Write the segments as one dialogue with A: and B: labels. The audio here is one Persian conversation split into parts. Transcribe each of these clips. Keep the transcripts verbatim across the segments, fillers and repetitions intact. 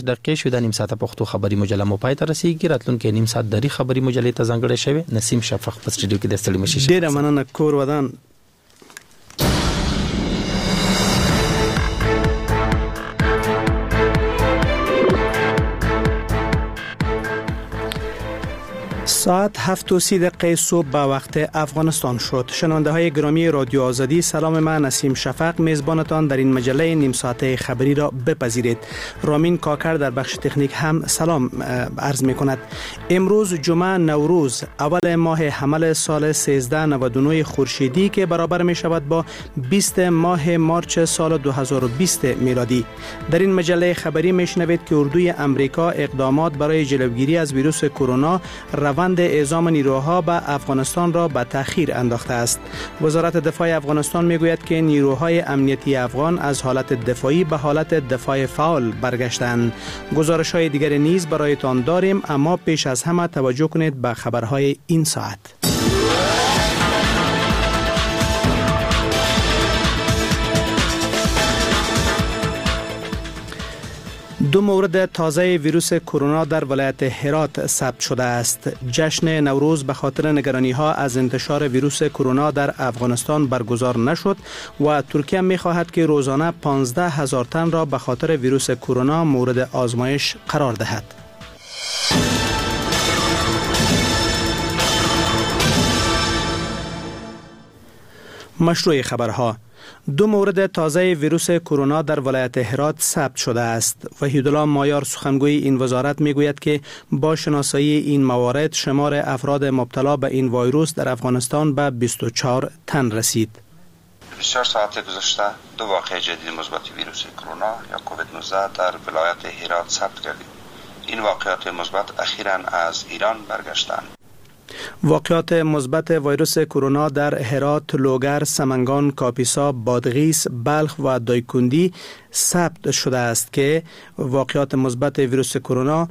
A: دقیقه شده نیم ساعت پښتو خبری مجله مو پای ته رسیدي. راتلونکي نیم ساعت دری خبری مجلې ته ځانګړی شوی. نسیم شفق په سټډیو کې د ستړي مشي.
B: ډیره مننه کور ودان. ساعت هفت و سی دقیقه صبح به وقت افغانستان شد. شنونده های گرامی رادیو آزادی، سلام. من نسیم شفق میزبانتان در این مجله نیم ساعته خبری را بپذیرید. رامین کاکر در بخش تکنیک هم سلام عرض می کند. امروز جمعه نوروز، اول ماه حمل سال سیزده نود و نه خورشیدی که برابر می شود با بیست ماه مارچ سال دو هزار و بیست میلادی. در این مجله خبری می شنوید که اردوی امریکا اقدامات برای جلوگیری از ویروس کرونا روند اعزام نیروها به افغانستان را به تأخیر انداخته است. وزارت دفاع افغانستان میگوید که نیروهای امنیتی افغان از حالت دفاعی به حالت دفاع فعال برگشتند. گزارش‌های دیگر نیز برایتان داریم، اما پیش از همه توجه کنید به خبرهای این ساعت. دو مورد تازه ویروس کرونا در ولایت هرات ثبت شده است. جشن نوروز به خاطر نگرانی‌ها از انتشار ویروس کرونا در افغانستان برگزار نشد و ترکیه می‌خواهد که روزانه پانزده هزار تن را به خاطر ویروس کرونا مورد آزمایش قرار دهد. مشروع خبرها: دو مورد تازه ویروس کرونا در ولایت هرات ثبت شده است. وحیدالله مایار سخنگوی این وزارت میگوید که با شناسایی این موارد شمار افراد مبتلا به این ویروس در افغانستان به بیست و چهار تن رسید.
C: بیست و چهار ساعت گذشته دو واقعه جدید مثبت ویروس کرونا یا کووید نوزده در ولایت هرات ثبت گردید. این واقعات مثبت اخیراً از ایران برگشتند.
B: واقعات مثبت ویروس کرونا در هرات، لوگر، سمنگان، کاپیسا، بادغیس، بلخ و دایکندی ثبت شده است که واقعات مثبت ویروس کرونا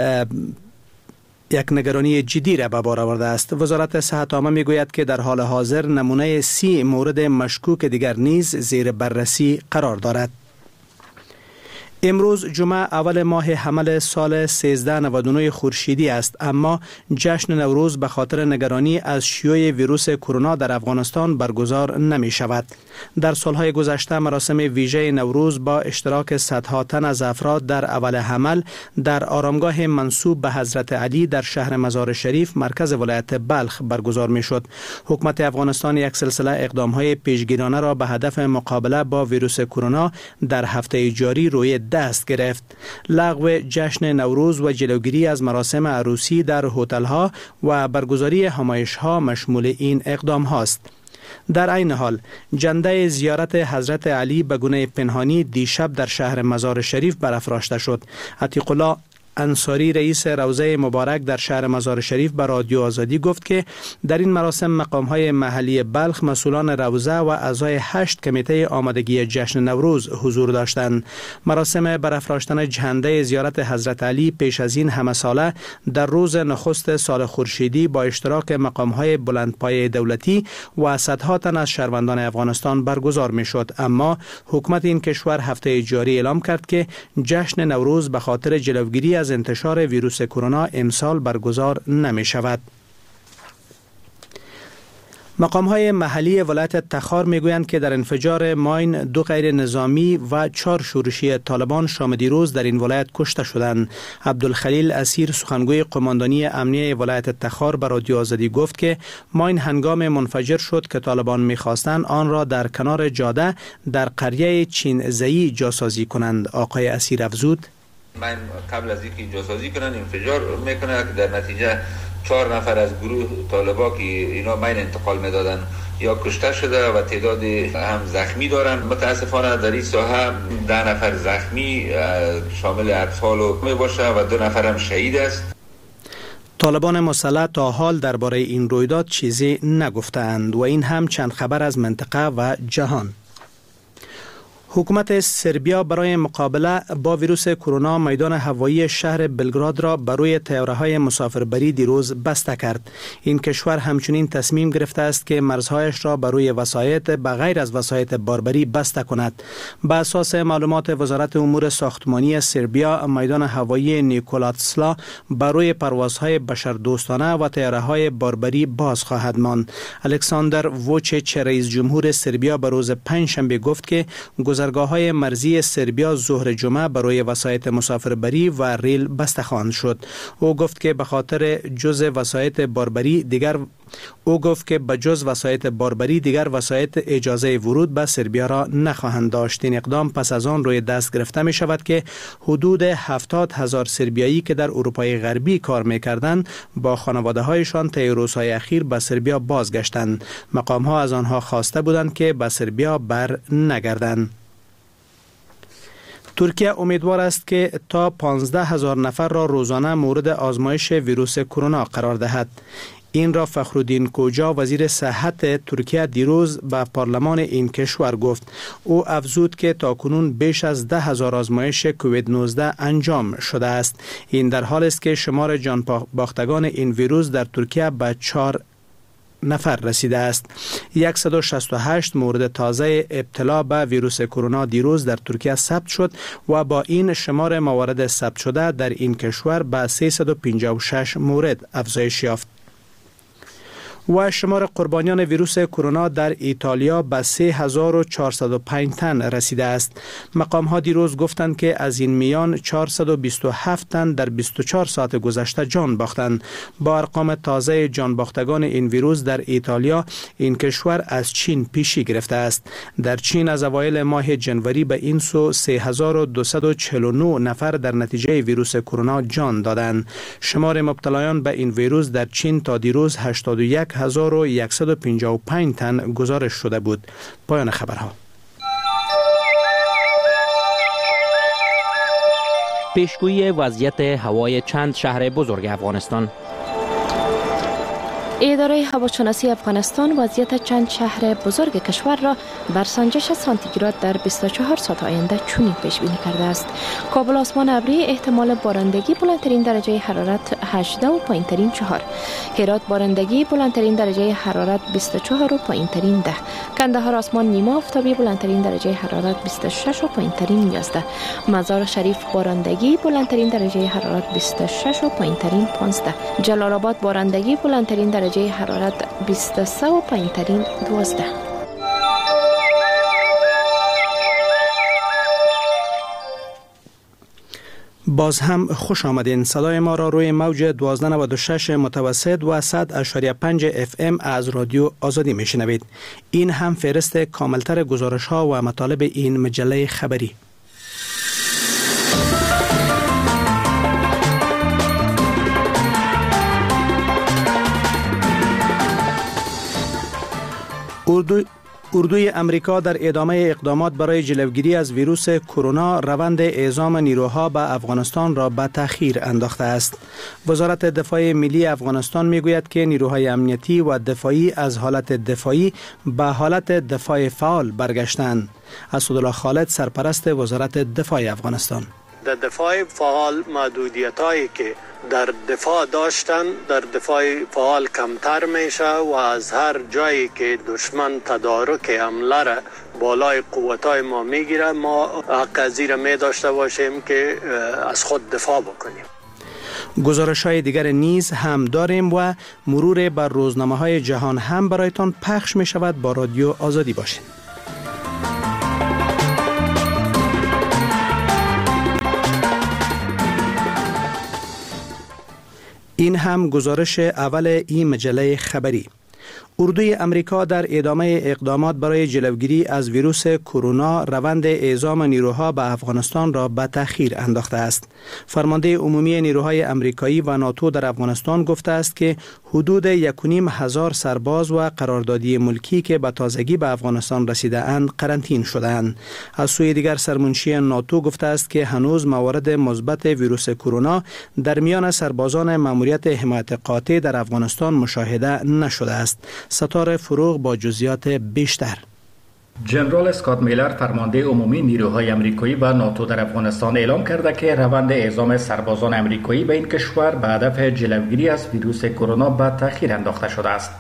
B: یک نگرانی جدی را به بار آورده است. وزارت صحت عامه میگوید که در حال حاضر نمونه سی مورد مشکوک دیگر نیز زیر بررسی قرار دارد. امروز جمعه اول ماه حمل سال سیزده نود و نه خورشیدی است، اما جشن نوروز به خاطر نگرانی از شیوع ویروس کرونا در افغانستان برگزار نمی شود. در سالهای گذشته مراسم ویژه نوروز با اشتراک صدها تن از افراد در اول حمل در آرامگاه منسوب به حضرت علی در شهر مزار شریف مرکز ولایت بلخ برگزار می شد. حکومت افغانستان یک سلسله اقدامهای پیشگیرانه را به هدف مقابله با ویروس کرونا در هفته جاری روی دست گرفت. لغو جشن نوروز و جلوگیری از مراسم عروسی در هتل‌ها و برگزاری همایش‌ها مشمول این اقدام هاست. در عین حال جنده زیارت حضرت علی به گونه پنهانی دیشب در شهر مزار شریف برافراشته شد. عتیق الله انصاری رئیس روضه مبارک در شهر مزار شریف به رادیو آزادی گفت که در این مراسم مقام‌های محلی بلخ، مسئولان روضه و اعضای هشت کمیته آمادگی جشن نوروز حضور داشتند. مراسم برافراشتن جنده زیارت حضرت علی پیش از این همه ساله در روز نخست سال خورشیدی با اشتراک مقام‌های بلندپایه دولتی و صدها تن از شهروندان افغانستان برگزار می‌شد، اما حکومت این کشور هفته جاری اعلام کرد که جشن نوروز به خاطر جلوگیری از انتشار ویروس کرونا امسال برگزار نمی شود. مقام‌های محلی ولایت تخار میگویند که در انفجار ماین دو غیر نظامی و چهار شورشی طالبان شام دیروز در این ولایت کشته شدند. عبدالخلیل اسیر سخنگوی قماندانی امنیه ولایت تخار به رادیو آزادی گفت که ماین هنگام منفجر شد که طالبان می‌خواستند آن را در کنار جاده در قریه چین زئی جاسازی کنند. آقای اسیر افزود:
D: من قبل از اینکه جاسازی کنن انفجار میکنه که در نتیجه چهار نفر از گروه طالبا که اینا مین انتقال میدادن یا کشته شده و تعداد هم زخمی دارن. متاسفانه در این ساحه ده نفر زخمی شامل اطفال می باشه و دو نفر هم شهید است.
B: طالبان مسلح تا حال درباره این رویداد چیزی نگفتند و این هم چند خبر از منطقه و جهان. حکومت سربیا برای مقابله با ویروس کرونا میدان هوایی شهر بلگراد را بر روی طیاره‌های مسافربری دیروز بسته کرد. این کشور همچنین تصمیم گرفته است که مرزهایش را بر روی وسایط بغیر از وسایط باربری بسته کند. به اساس معلومات وزارت امور ساختمانی سربیا، میدان هوایی نیکولاتسلا بر روی پروازهای بشردوستانه و طیاره‌های باربری باز خواهد ماند. الکساندر ووچیچ، رئیس جمهور سربیا، به روز پنجشنبه گفت که گذرگاه‌های مرزی سربیا ظهر جمعه برای وسایط مسافربری و ریل بسته خواهند شد. او گفت که به خاطر جز وسایط باربری دیگر او گفت که به جز وسایط باربری دیگر وسایط اجازه ورود به سربیا را نخواهند داشت. این اقدام پس از آن روی دست گرفته می شود که حدود هفتاد هزار سربیایی که در اروپای غربی کار می کردند با خانواده هایشان طی روزهای اخیر به سربیا بازگشتند. مقام ها از آنها خواسته بودند که به سربیا بر نگردند. ترکیه امیدوار است که تا پانزده هزار نفر را روزانه مورد آزمایش ویروس کرونا قرار دهد. این را فخرالدین کوجا، وزیر صحت ترکیه، دیروز به پارلمان این کشور گفت. او افزود که تاکنون بیش از ده هزار آزمایش کووید نوزده انجام شده است. این در حالی است که شمار جان باختگان این ویروس در ترکیه به چهار نفر رسیده است. صد و شصت و هشت مورد تازه ابتلا به ویروس کرونا دیروز در ترکیه ثبت شد و با این شمار موارد ثبت شده در این کشور به سیصد و پنجاه و شش مورد افزایش یافت. و شمار قربانیان ویروس کرونا در ایتالیا به سه هزار و چهارصد و پنج تن رسیده است. مقام ها دیروز گفتند که از این میان چهارصد و بیست و هفت تن در بیست و چهار ساعت گذشته جان باختند. با ارقام تازه جان باختگان این ویروس در ایتالیا، این کشور از چین پیشی گرفته است. در چین از اوایل ماه جنوری به این سو سه هزار و دویست و چهل و نه نفر در نتیجه ویروس کرونا جان دادند. شمار مبتلایان به این ویروس در چین تا دیروز هشتاد و یک هزار و صد و پنجاه و پنج تن گزارش شده بود. پایان خبرها.
E: پیشگویی وضعیت هوای چند شهر بزرگ افغانستان.
F: اداره هواشناسی افغانستان وضعیت چند شهر بزرگ کشور را بر سنجش سانتیگراد در بیست و چهار ساعت آینده چنین پیش بینی کرده است. کابل آسمان ابری، احتمال بارندگی، بلندترین درجه حرارت هجده و پایینترین چهار. هرات بارندگی، بلندترین درجه حرارت بیست و چهار و پایینترین ده. کندهار آسمان نیمه آفتابی، بلندترین درجه حرارت بیست و شش و پایینترین یازده. مزار شریف بارندگی، بلندترین درجه حرارت بیست و شش و پایینترین پانزده. جلال آباد بارندگی، بلندترین درجه درجه حرارت بیست و سه و پایینترین دوازده.
B: باز هم خوش آمدین. صدای ما را روی موج دوازده و نود و شش متوسط و صد و پنج اف ام از رادیو آزادی میشنوید. این هم فهرست کاملتر گزارش ها و مطالب این مجله خبری. اردو اردوی امریکا در ادامه اقدامات برای جلوگیری از ویروس کرونا روند اعزام نیروها به افغانستان را به تأخیر انداخته است. وزارت دفاع ملی افغانستان میگوید که نیروهای امنیتی و دفاعی از حالت دفاعی به حالت دفاع فعال برگشتند. اسدالله خالد، سرپرست وزارت دفاع افغانستان:
G: در دفاع فعال محدودیت هایی که در دفاع داشتن در دفاع فعال کمتر میشه و از هر جایی که دشمن تدارک حمله را بالای قوتای ما میگیره، ما حق از این می داشته باشیم که از خود دفاع بکنیم.
B: گزارش های دیگر نیز هم داریم و مرور بر روزنامه های جهان هم برایتان پخش می شود. با رادیو آزادی باشید. این هم گزارش اول این مجله خبری. اردوی امریکا در ادامه اقدامات برای جلوگیری از ویروس کرونا روند اعزام نیروها به افغانستان را به تأخیر انداخته است. فرمانده عمومی نیروهای امریکایی و ناتو در افغانستان گفته است که حدود یک و نیم هزار سرباز و قراردادی ملکی که به تازگی به افغانستان رسیده اند قرنطین شده‌اند. از سوی دیگر سرمنشی ناتو گفته است که هنوز موارد مثبت ویروس کرونا در میان سربازان ماموریت حمایت قاطع در افغانستان مشاهده نشده است. ستاره فروغ با جزئیات بیشتر.
H: جنرال اسکات میلر فرمانده عمومی نیروهای آمریکایی و ناتو در افغانستان اعلام کرده که روند اعزام سربازان آمریکایی به این کشور به هدف جلوگیری از ویروس کرونا به تأخیر انداخته شده است.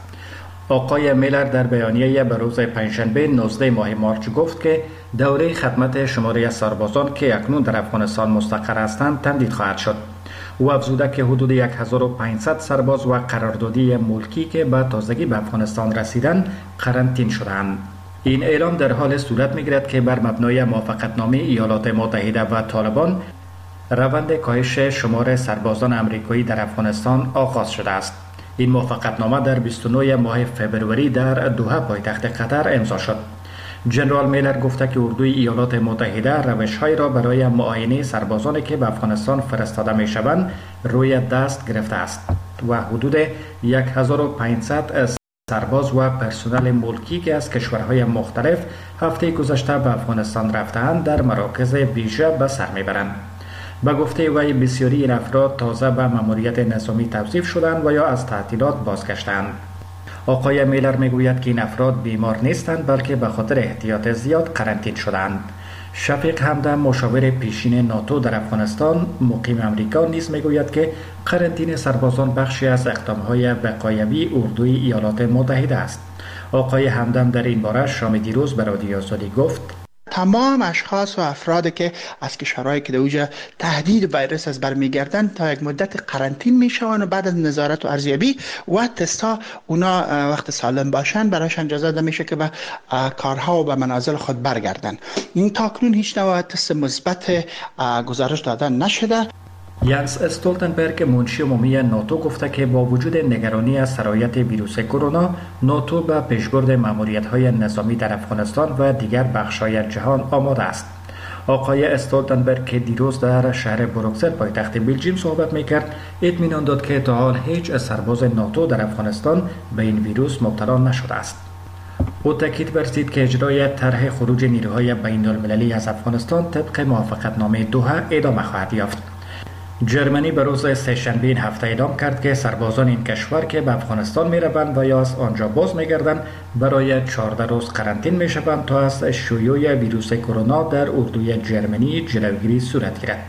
H: آقای میلر در بیانیه به روز پنجشنبه نوزدهم ماه مارچ گفت که دوره خدمت شماره سربازان که اکنون در افغانستان مستقر هستند تمدید خواهد شد. او افزوده که حدود هزار و پانصد سرباز و قراردادی ملکی که به تازگی به افغانستان رسیدند قرنطین شدند. این اعلام در حال صورت می‌گیرد که بر مبنای موافقتنامه ایالات متحده و طالبان روند کاهش شمار سربازان آمریکایی در افغانستان آغاز شده است. این موافقتنامه در بیست و نهم ماه فوریه در دوحه پایتخت قطر امضا شد. جنرال میلر گفته که اردوی ایالات متحده روش‌های را برای معاینه سربازانی که به افغانستان فرستاده می‌شوند روی دست گرفته است و حدود هزار و پانصد سرباز و پرسنل ملکی که از کشورهای مختلف هفته گذشته به افغانستان رفته‌اند در مراکز ویژه به سر می‌برند. به گفته وی بسیاری این افراد تازه به ماموریت نظامی توظیف شدند و یا از تعطیلات بازگشتند. آقای میلر میگوید که این افراد بیمار نیستند بلکه به خاطر احتیاط زیاد قرنطین شدند. شفیق همدم مشاور پیشین ناتو در افغانستان مقیم امریکا نیز میگوید که قرنطین سربازان بخشی از اقدام‌های وقایوی اردوی ایالات متحده است. آقای همدم در این باره شام دیروز به رادیو آزادی گفت
I: تمام اشخاص و افرادی که از کشورهایی که در اوجه تهدید ویروس از بر میگردند تا یک مدت قرنطین میشوند و بعد از نظارت و ارزیابی و تستا اونا وقت سالم باشند برایشان اجازه داده میشه که به کارها و به منازل خود برگردند. این تاکنون هیچ نوع تست مثبت گزارش داده نشده.
H: ینس استولتنبرگ منشی عمومی ناتو گفته که با وجود نگرانی از سرایت ویروس کرونا، ناتو به پیشبرد ماموریت‌های نظامی در افغانستان و دیگر بخش‌های جهان آماده است. آقای استولتنبرگ که دیروز در شهر بروکسل پایتخت بلژیم صحبت می‌کرد، اطمینان داد که تا حال هیچ سرباز ناتو در افغانستان به این ویروس مبتلا نشده است. او تاکید ورزید که اجرای طرح خروج نیروهای بین‌المللی از افغانستان طبق موافقتنامه دوحه ادامه خواهد یافت. جرمنی به روز سه‌شنبه این هفته اعلام کرد که سربازان این کشور که به افغانستان می‌روند و یا از آنجا باز می‌گردند برای چهارده روز قرنطین می‌شوند تا از شیوع ویروس کرونا در اردوی جرمنی جلوگیری صورت گیرد.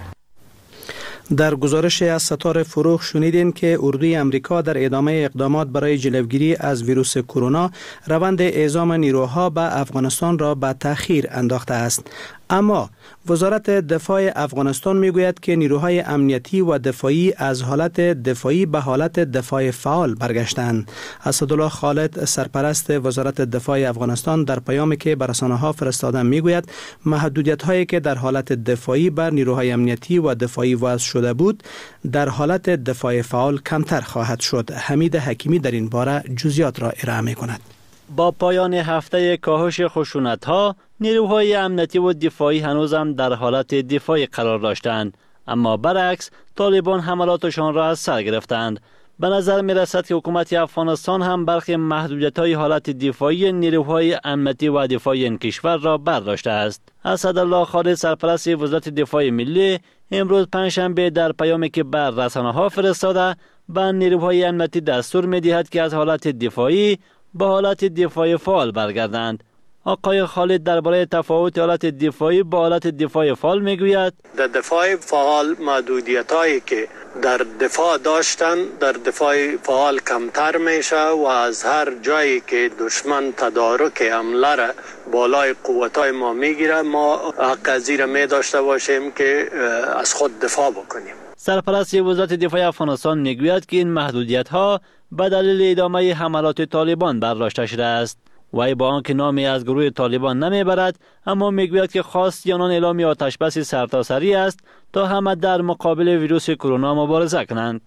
B: در گزارش از ستاره فروغ شنیدین که اردوی امریکا در ادامه اقدامات برای جلوگیری از ویروس کرونا روند اعزام نیروها به افغانستان را به تأخیر انداخته است. اما وزارت دفاع افغانستان میگوید که نیروهای امنیتی و دفاعی از حالت دفاعی به حالت دفاع فعال برگشتند. اسدالله خالد سرپرست وزارت دفاع افغانستان در پیامی که به رسانه‌ها فرستاده میگوید محدودیت‌هایی که در حالت دفاعی بر نیروهای امنیتی و دفاعی وضع شده بود در حالت دفاع فعال کمتر خواهد شد. حمید حکیمی در این باره جزئیات را ارائه می‌کند.
J: با پایان هفته کاهش خشونت‌ها، نیروهای امنیتی و دفاعی هنوز هم در حالت دفاعی قرار داشتند، اما برعکس طالبان حملاتشان را از سر گرفتند. به نظر می رسد که حکومت افغانستان هم برخی محدودیت‌های حالت دفاعی نیروهای امنیتی و دفاعی این کشور را برداشته است. اسدالله خالد سرپرست وزارت دفاع ملی امروز پنجشنبه در پیامی که بر رسانه‌ها فرستاده به نیروهای امنیتی دستور می‌دهد که از حالت دفاعی به حالت دفاع فعال برگردند. آقای خالد درباره تفاوت حالت دفاعی با حالت دفاع فعال میگوید
G: در دفاع فعال محدودیتایی که در دفاع داشتن در دفاع فعال کمتر میشه و از هر جایی که دشمن تدارک حمله را بالای قوتای ما میگیره ما حق از زیر می داشته باشیم که از خود دفاع بکنیم.
J: سرپرست وزارت دفاع افغانستان میگوید که این محدودیت ها به دلیل ادامه حملات طالبان برداشته شده است. وی با آنکه نامی از گروه طالبان نمیبرد اما میگوید که خواست آنان اعلام آتش بس سرتاسری است تا همه در مقابل ویروس کرونا مبارزه کنند.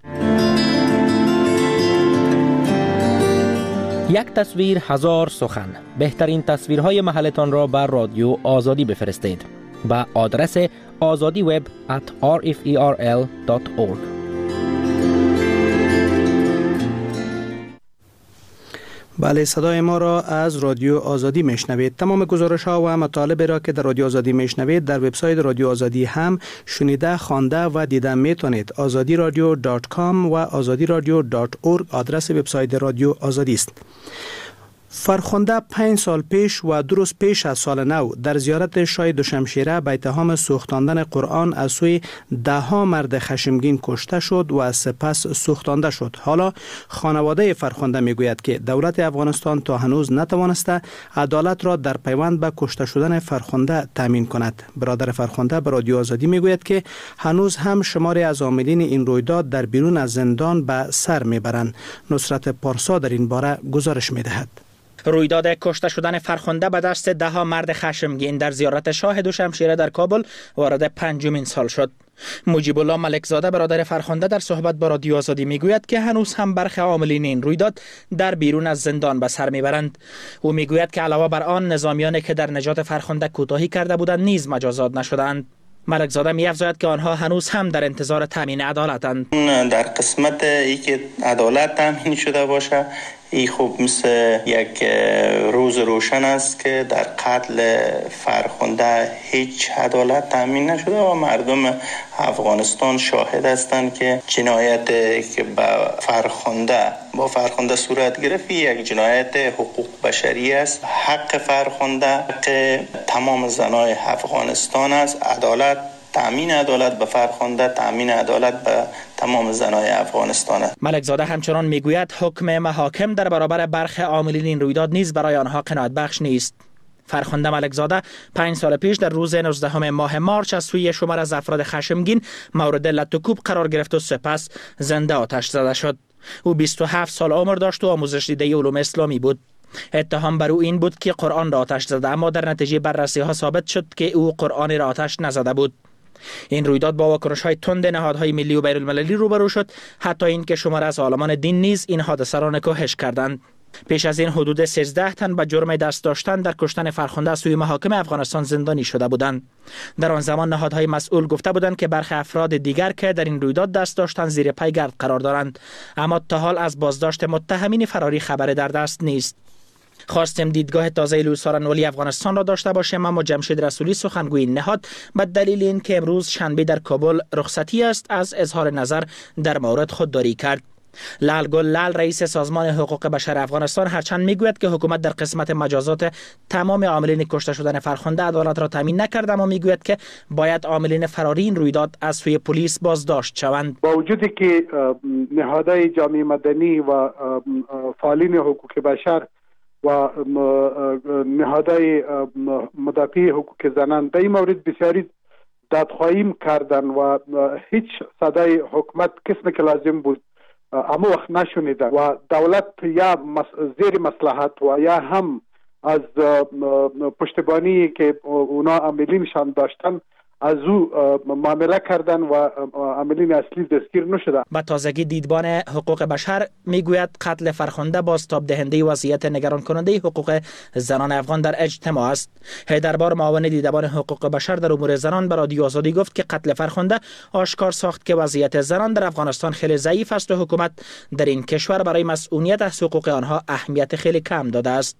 E: یک تصویر هزار سخن. بهترین تصویرهای محلتان را بر رادیو آزادی بفرستید با آدرس آزادی وب ات آر اف ای آر ال دات اورگ.
B: بله، صدای ما را از رادیو آزادی میشنوید. تمام گزارش ها و مطالب را که در رادیو آزادی میشنوید در وبسایت رادیو آزادی هم شنیده، خوانده و دیده میتونید. آزادی رادیو دات کام و آزادی رادیو دات اورگ آدرس وبسایت رادیو آزادی است. فرخنده پنج سال پیش و دو روز پیش از سال نو در زیارت شاه دوشمشیره به اتهام سوختاندن قرآن از سوی ده ها مرد خشمگین کشته شد و از سپس سوختانده شد. حالا خانواده فرخنده میگوید که دولت افغانستان تا هنوز نتوانسته عدالت را در پیوند به کشته شدن فرخنده تامین کند. برادر فرخنده به رادیو آزادی میگوید که هنوز هم شماری از عاملین این رویداد در بیرون از زندان به سر میبرند. نصرت پارسا در این باره گزارش میدهد.
E: رویداد کشته شدن فرخنده به دست ده ها مرد خشمگین در زیارت شاه دوشمشیره در کابل وارد پنجمین سال شد. مجیب الله ملکزاده برادر فرخنده در صحبت با رادیو آزادی میگوید که هنوز هم برخی عاملین این رویداد در بیرون از زندان به سر میبرند. او میگوید که علاوه بر آن نظامیانی که در نجات فرخنده کوتاهی کرده بودند نیز مجازات نشدند. ملکزاده می‌افزاید که آنها هنوز هم در انتظار تامین عدالتند.
K: در قسمت ای که عدالت تامین شده باشه، این خوب مثل یک روز روشن است که در قتل فرخنده هیچ عدالت تامین نشده و مردم افغانستان شاهد هستند که جنایت که با فرخنده با فرخنده صورت گرفت یک جنایت حقوق بشری است. حق فرخنده حق تمام زنای افغانستان است. عدالت تامین عدالت به فرخنده، تامین عدالت به تمام زنای افغانستان است.
E: ملکزاده همچنان میگوید حکم محاکم در برابر برخی عاملین این رویداد نیز برای آنها قناعت بخش نیست. فرخنده ملکزاده پنج سال پیش در روز نوزدهم ماه مارچ از سوی شمار از افراد خشمگین مورد لط و کوب قرار گرفت و سپس زنده آتش زده شد. او بیست و هفت سال عمر داشت و آموزش دیده علوم اسلامی بود. اتهام بر او این بود که قرآن را آتش زده، اما در نتیجه بررسی ها ثابت شد که او قرآن را آتش نزده بود. این رویداد با واکنش‌های تند نهادهای ملی و بین‌المللی روبرو شد، حتی اینکه شمار از عالمان دین نیز این حادثه را نکوهش کردند. پیش از این حدود سیزده تن به جرم دست داشتن در کشتن فرخنده از سوی محاکم افغانستان زندانی شده بودند. در آن زمان نهادهای مسئول گفته بودند که برخی افراد دیگر که در این رویداد دست داشتن زیر پای گرد قرار دارند، اما تا حال از بازداشت متهمین فراری خبر در دست نیست. خواستیم دیدگاه تازه لوسارن ولی افغانستان را داشته باشیم، اما جمشید رسولی سخنگوی نهاد به دلیل این که امروز شنبه در کابل رخصتی است از اظهار نظر در مورد خودداری کرد. لال گل لال رئیس سازمان حقوق بشر افغانستان هرچند میگوید که حکومت در قسمت مجازات تمام عاملین کشته شدن فرخنده عدالت را تامین نکرد، اما میگوید که باید عاملین فراری این رویداد از سوی پلیس بازداشت شوند.
L: با وجودی که نهادهای جامعه مدنی و فعالین حقوق بشر و نهادهای مدافع حقوق زنان در این مورد بسیاری دادخواهی کردن و هیچ صدای حکومت قسمی که لازم بود اما وقت نشنیدن و دولت یا زیر مصلحت و یا هم از پشتیبانی که اونا عاملینشان داشتن از او معامله کردن و عاملین اصلی دستگیر نشدن.
E: با تازگی دیدبان حقوق بشر میگوید قتل فرخنده بازتاب دهنده وضعیت نگران کننده حقوق زنان افغان در اجتماع است. حیدربار معاون دیدبان حقوق بشر در امور زنان به رادیو آزادی گفت که قتل فرخنده آشکار ساخت که وضعیت زنان در افغانستان خیلی ضعیف است و حکومت در این کشور برای مسئولیت از حقوق آنها اهمیت خیلی کم داده است.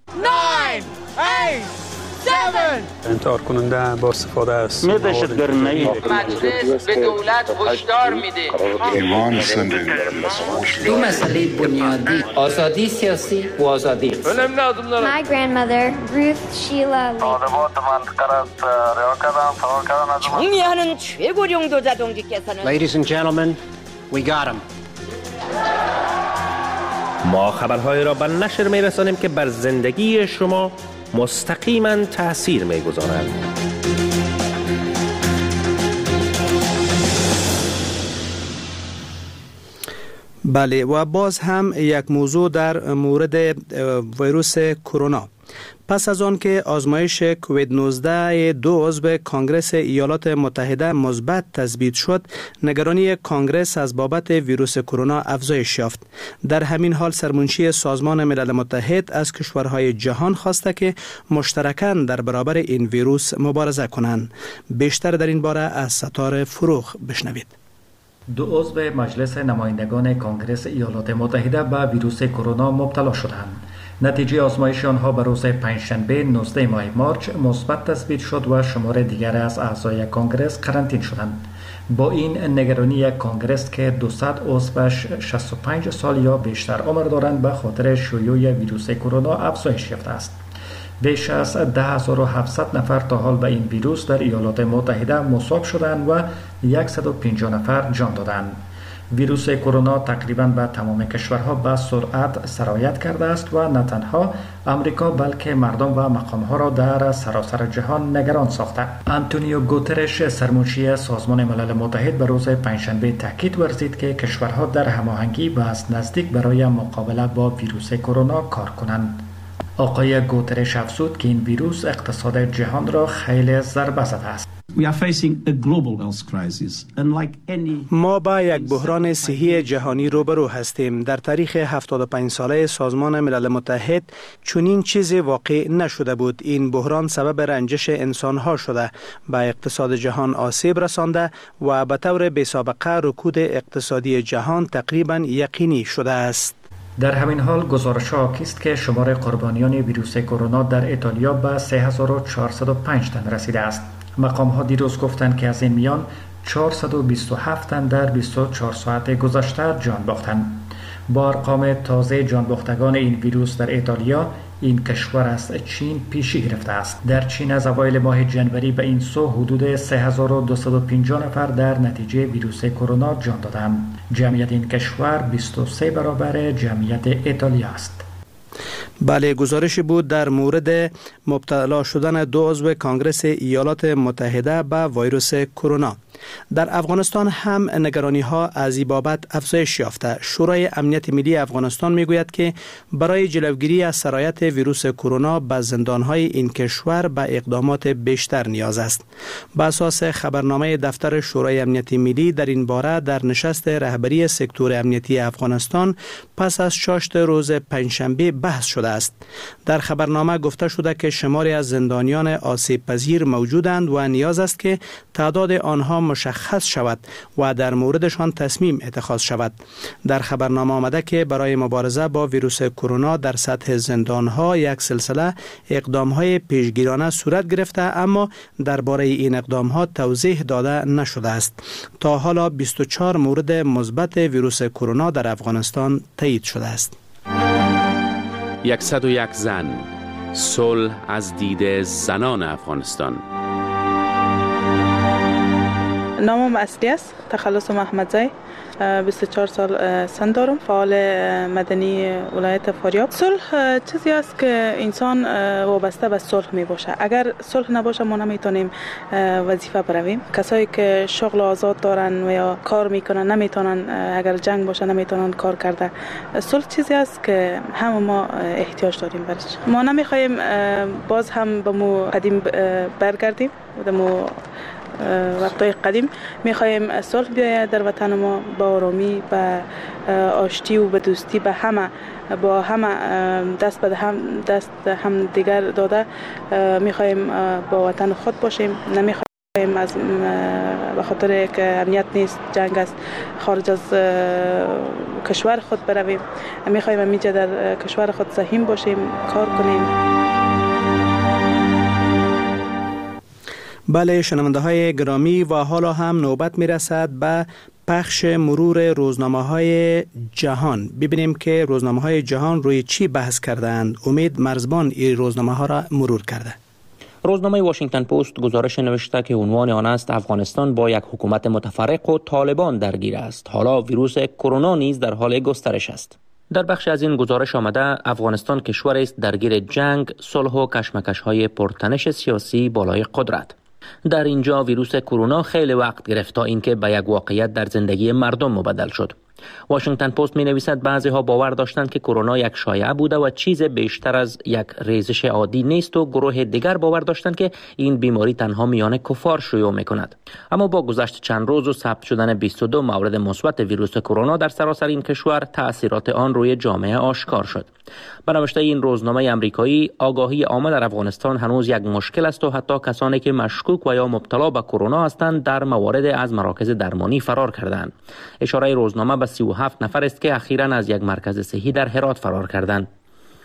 M: انتحار کننده با استفاده از
N: دهشتگرانه مجلس به دولت هشدار میده
O: ایمان سنده
N: دو مسئله بنیادی آزادی سیاسی و آزادی
P: My grandmother Ruth Sheila Lee
Q: 총리하는 최고 정도 자동직께서는
R: Ladies and gentlemen, we got him.
E: ما خبرهای را به نشر می‌رسانیم که بر زندگی شما مستقیما تأثیر می‌گذارند.
B: بله و باز هم یک موضوع در مورد ویروس کرونا. پس از آن که آزمایش کووید نوزده دو عضو کانگرس ایالات متحده مثبت تثبیت شد، نگرانی کانگرس از بابت ویروس کرونا افزایش یافت. در همین حال سرمنشی سازمان ملل متحد از کشورهای جهان خواسته که مشترکاً در برابر این ویروس مبارزه کنند. بیشتر در این باره از ستاره فروخ بشنوید.
H: دو عضو مجلس نمایندگان کانگرس ایالات متحده به ویروس کرونا مبتلا شدند. نتیجه آزمایش آنها به روز پنجشنبه نوزدهم ماه مارچ مثبت تثبیت شد و شمار دیگر از اعضای کانگرس قرنطین شدند. با این نگرانی یک کانگرس که دویست عضوش شصت و پنج سال یا بیشتر عمر دارند به خاطر شیوع ویروس کرونا افزایش یافته است. بیش از ده هزار و هفتصد نفر تا حال به این ویروس در ایالات متحده مصاب شدند و صد و پنجاه نفر جان دادند. ویروس کرونا تقریبا به تمام کشورها به سرعت سرایت کرده است و نه تنها امریکا بلکه مردم و مقامها را در سراسر جهان نگران ساخته. آنتونیو گوترش سرمنشی سازمان ملل متحد به روز پنجشنبه تاکید ورزید که کشورها در هماهنگی و از نزدیک برای مقابله با ویروس کرونا کار کنند. آقای گوترش افزود که این ویروس اقتصاد جهان را خیلی ضربه زده است.
B: ما با یک بحران صحی جهانی روبرو هستیم. در تاریخ هفتاد و پنج ساله سازمان ملل متحد چنین چیزی واقع نشده بود. این بحران سبب رنجش انسانها شده، به اقتصاد جهان آسیب رسانده و به طور بی‌سابقه رکود اقتصادی جهان تقریبا یقینی شده است.
H: در همین حال گزارش ها حاکی است که شمار قربانیان ویروس کرونا در ایتالیا به سه هزار و چهارصد و پنج تن رسیده است. مقام ها دیروز گفتند که از این میان چهارصد و بیست و هفت تن در بیست و چهار ساعت گذشته جان باختند. با ارقام تازه جان باختگان این ویروس در ایتالیا، این کشور از چین پیشی گرفته است. در چین از اوایل ماه جنوری به این سو حدود سه هزار و دویست و پنجاه نفر در نتیجه ویروس کرونا جان دادند. جمعیت این کشور بیست و سه برابر جمعیت ایتالیا است.
B: بله، گزارشی بود در مورد مبتلا شدن دو عضو کانگرس ایالات متحده به ویروس کرونا. در افغانستان هم نگرانی ها از این بابت افزایش یافته. شورای امنیت ملی افغانستان میگوید که برای جلوگیری از سرایت ویروس کرونا به زندان های این کشور به اقدامات بیشتر نیاز است. بر اساس خبرنامه دفتر شورای امنیت ملی در این باره در نشست رهبری سکتور امنیتی افغانستان پس از شاشت روز پنجشنبه بحث شده است. در خبرنامه گفته شده که شماری از زندانیان آسیب پذیر موجودند و نیاز است که تعداد آنها مشخص شود و در موردشان تصمیم اتخاذ شود. در خبرنامه آمده که برای مبارزه با ویروس کرونا در سطح زندانها یک سلسله اقدامهای پیشگیرانه صورت گرفته، اما درباره این اقدامها توضیح داده نشده است. تا حالا بیست و چهار مورد مثبت ویروس کرونا در افغانستان تایید شده است.
O: صد و یک زن، صلح از دید زنان افغانستان.
S: نامم اصلی است تخلص محمدزی، بیست و چهار سال سن دارم، فعال مدنی ولایت فاریاب. صلح چیزی است که انسان وابسته به صلح می باشه. اگر صلح نباشه ما نمیتونیم وظیفه برویم. کسایی که شغل آزاد دارن و یا کار میکنن نمیتونن، اگر جنگ باشه نمیتونن کار کرده. صلح چیزی است که همه ما احتیاج داریم برش. ما نمیخوایم باز هم به مو قدیم برگردیم، به مو وقتای قدیم. میخوایم صلح بیاید در وطن ما، با آرامی، با آشتی و به دوستی، به همه با همه دست به هم دست هم دیگر داده میخوایم با وطن خود باشیم. نمیخوایم از به خاطر که امنیت نیست، جنگ است، خارج از کشور خود برویم. میخوایم همینجا در کشور خود سهیم باشیم، کار کنیم.
B: بله شنونده های گرامی، و حالا هم نوبت می رسد به پخش مرور روزنامه های جهان. ببینیم که روزنامه های جهان روی چی بحث کردند. امید مرزبان این روزنامه ها را مرور کرده.
T: روزنامه واشنگتن پست گزارش نوشته که عنوان آن است افغانستان با یک حکومت متفرق و طالبان درگیر است. حالا ویروس کرونا نیز در حال گسترش است. در بخش از این گزارش آمده افغانستان کشوری است درگیر جنگ، صلح و کشمکش‌های پرتنش سیاسی بالای قدرت. در اینجا ویروس کرونا خیلی وقت گرفت تا اینکه به یک واقعیت در زندگی مردم مبدل شد. واشنگتن پست می نویسد بعضی ها باور داشتند که کرونا یک شایعه بوده و چیز بیشتر از یک ریزش عادی نیست و گروه دیگر باور داشتند که این بیماری تنها میان کفار شیوع می کند. اما با گذشت چند روز و ثبت شدن بیست و دو مورد مثبت ویروس کرونا در سراسر این کشور، تأثیرات آن روی جامعه آشکار شد. به نوشته این روزنامه آمریکایی، آگاهی عامه در افغانستان هنوز یک مشکل است و حتی کسانی که مشکوک و یا مبتلا به کرونا هستند در موارد از مراکز درمانی فرار کردند. اشاره روزنامه به سی و هفت نفر است که اخیراً از یک مرکز صحی در هرات فرار کردند.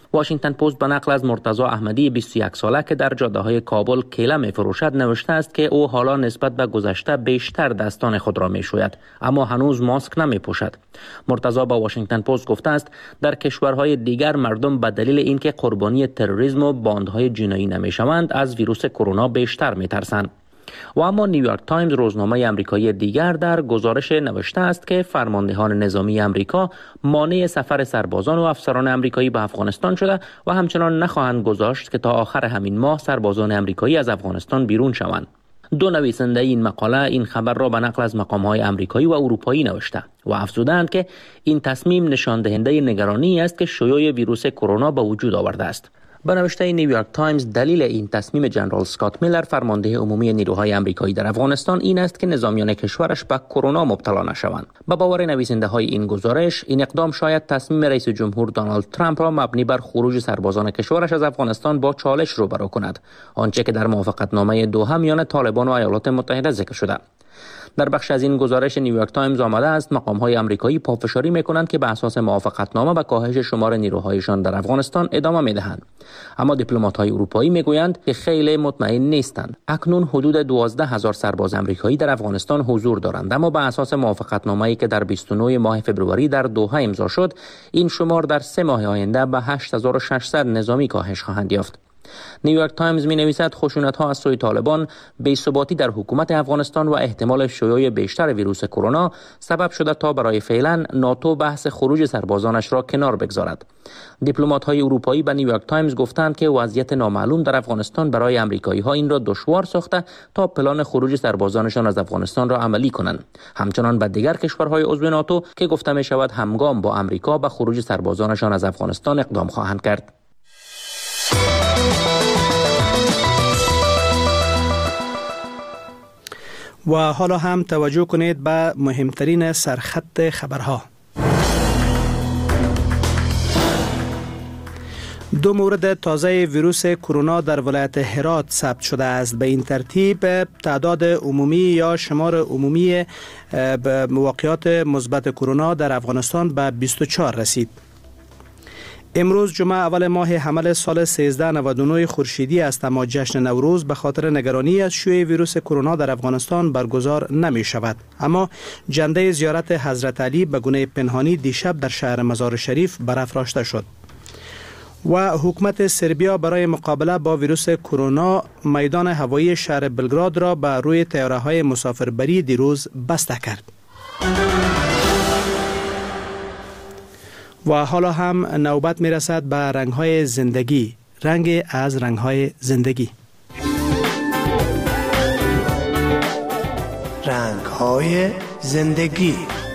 T: واشنگتن پست به نقل از مرتضی احمدی بیست و یک ساله که در جاده‌های کابل کیله می‌فروشد نوشته است که او حالا نسبت به گذشته بیشتر دستان خود را می‌شوید، اما هنوز ماسک نمی‌پوشد. مرتضی با واشنگتن پست گفته است در کشورهای دیگر مردم به دلیل اینکه قربانی تروریسم و باندهای جنایی نمی‌شوند از ویروس کرونا بیشتر می‌ترسند. و اما نیویورک تایمز روزنامه آمریکایی دیگر در گزارش نوشته است که فرماندهان نظامی آمریکا مانع سفر سربازان و افسران آمریکایی به افغانستان شده و همچنان نخواهند گذاشت که تا آخر همین ماه سربازان آمریکایی از افغانستان بیرون شوند. دو نویسنده این مقاله این خبر را به نقل از مقام‌های آمریکایی و اروپایی نوشته و افزودند که این تصمیم نشان دهنده نگرانی است که شیوع ویروس کرونا به وجود آورده است. به نوشته نیویورک تایمز دلیل این تصمیم جنرال اسکات میلر فرمانده عمومی نیروهای آمریکایی در افغانستان این است که نظامیان کشورش به کرونا مبتلا نشوند. به باور نویسنده های این گزارش این اقدام شاید تصمیم رئیس جمهور دونالد ترامپ را مبنی بر خروج سربازان کشورش از افغانستان با چالش روبرو کند، آنچه که در موافقتنامه دوحه میان طالبان و ایالات متحده ذکر شده. در بخش از این گزارش نیویورک تایمز آمده است مقام‌های آمریکایی پافشاری می‌کنند که به اساس موافقتنامه به کاهش شمار نیروهایشان در افغانستان ادامه می‌دهند، اما دیپلمات‌های اروپایی می‌گویند که خیلی مطمئن نیستند. اکنون حدود دوازده هزار سرباز آمریکایی در افغانستان حضور دارند، اما به اساس موافقتنامه‌ای که در بیست و نه ماه فوریه در دوحه امضا شد، این شمار در سه ماه آینده به هشت هزار و ششصد نظامی کاهش خواهند یافت. نیویورک تایمز می نویسد خشونت‌ها از سوی طالبان، بی‌ثباتی در حکومت افغانستان و احتمال شیوع بیشتر ویروس کرونا سبب شده تا برای فعلا ناتو بحث خروج سربازانش را کنار بگذارد. دیپلمات‌های اروپایی به نیویورک تایمز گفتند که وضعیت نامعلوم در افغانستان برای آمریکایی‌ها این را دشوار ساخته تا پلان خروج سربازانشان از افغانستان را عملی کنند. همچنان به دیگر کشورهای عضو ناتو که گفته می شود همگام با آمریکا به خروج سربازانشان از افغانستان اقدام خواهند کرد.
B: و حالا هم توجه کنید به مهمترین سرخط خبرها. دو مورد تازه ویروس کرونا در ولایت هرات ثبت شده است. به این ترتیب تعداد عمومی یا شمار عمومی واقعات مثبت کرونا در افغانستان به بیست و چهار رسید. امروز جمعه اول ماه حمل سال سیزده نود و نه خورشیدی است، اما جشن نوروز به خاطر نگرانی از شیوع ویروس کرونا در افغانستان برگزار نمی شود. اما جنده زیارت حضرت علی به گونه پنهانی دیشب در شهر مزار شریف برافراشته شد. و حکومت سربیا برای مقابله با ویروس کرونا میدان هوایی شهر بلگراد را به روی طیاره‌های مسافربری دیروز بسته کرد. و حالا هم نوبت می رسد به رنگ‌های زندگی، رنگ از رنگ‌های زندگی.
U: رنگ‌های زندگی.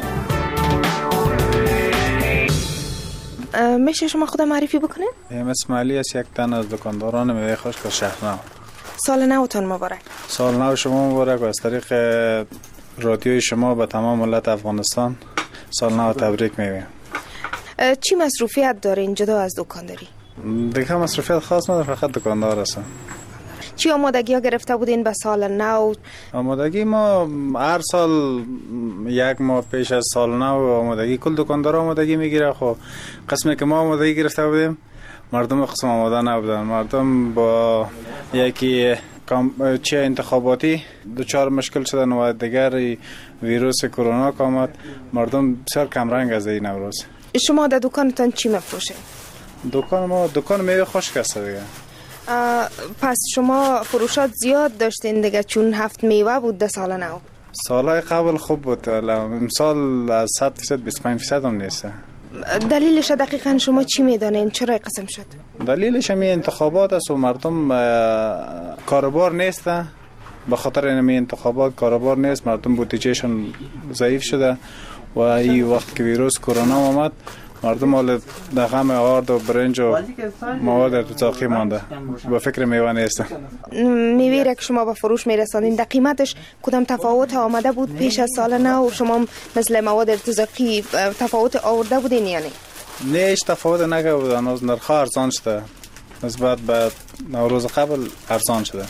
V: میشه شما خود معرفی بکنید؟
W: ام اسماعیلی است، یک تن از دکانداران میوه خشک شهرنو.
V: سال نوتان مبارک.
W: سال نو شما مبارک و از طریق رادیوی شما به تمام ملت افغانستان سال نو تبریک میگم.
V: چی مصروفیت دارین جدا از دکانداری؟
W: دیگه مصروفیت خاص ندارم، فقط دکاندار هستم.
V: چی آمادگی ها گرفته بودین به سال نو؟
W: آمادگی ما هر سال یک ماه پیش از سال نو آمادگی کل دکاندار آمادگی میگیره. خب قسمی که ما آمادگی گرفته بودیم مردم قسم آماده نبودن. مردم با یکی چه انتخاباتی دوچار مشکل شدن و دیگر ویروس کرونا که آمد، مردم بسیار کمرنگ از این نوروز.
V: شما در دکانتان چی میفروشید؟
W: دکان ما دکان میوه خشک است دیگه.
V: پس شما فروشات زیاد داشتین دیگه، چون هفت میوه بود در سال نو.
W: سالهای قبل خوب بود، امسال از صد درصد بیست و پنج درصد هم نیست.
V: دلیلش دقیقاً شما چی میدانین؟ چرا قسم شد؟
W: دلیلش همین انتخابات است و مردم کاروبار نیست. به خاطر همین انتخابات کاروبار نیست، مردم بودجهشون ضعیف شده و این وقت که ویروس کرونا آمد مردم حال در غم آرد و برنج و مواد ارتزاقی مانده، با فکر میوه نیستن.
V: میوه را که شما به فروش میرسانین در قیمتش کدام تفاوت آمده بود پیش از سال نو؟ شما مثل مواد ارتزاقی تفاوت آورده بودین یعنی؟
W: نه هیچ تفاوت نگه بود، هنوز نرخ ارزان شده، نسبت به نوروز قبل ارزان شده.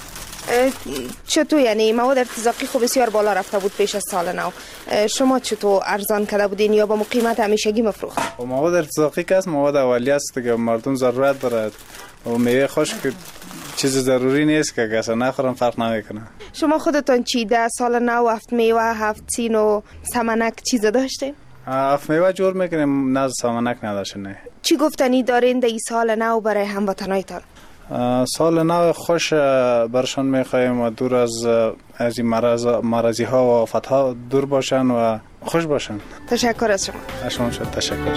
V: چطور یعنی مواد ارتزاقی خب بسیار بالا رفته بود پیش از سال نو، شما چطور ارزان کرده بودین یا با قیمت همیشگی مفروخت؟
W: مواد ارتزاقی که از مواد اولیه است که مردم ضرورت دارد و میوه خشک چیز ضروری نیست که اصلا نخورم فرق نمیکنه.
V: شما خودتون چی در سال نو هفت میوه، هفت سین و سمنک چیز داشتین؟
W: هفت میوه جور میکنیم، نه سمنک نداشته. نه.
V: چی گفتنی دارین در این سال نو برای هموطنایتان؟
W: سال نو خوش برشان میخوایم و دور از از این مرض مرضی ها و آفت ها دور باشن و خوش باشن.
V: تشکر از شما.
W: شما شد تشکر.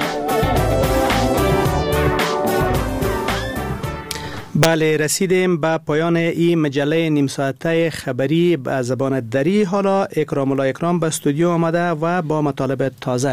B: بله، رسیدیم به پایان این مجله نیم ساعته خبری به زبان دری. حالا اکرام الله اکرام به استودیو آمده و با مطالب تازه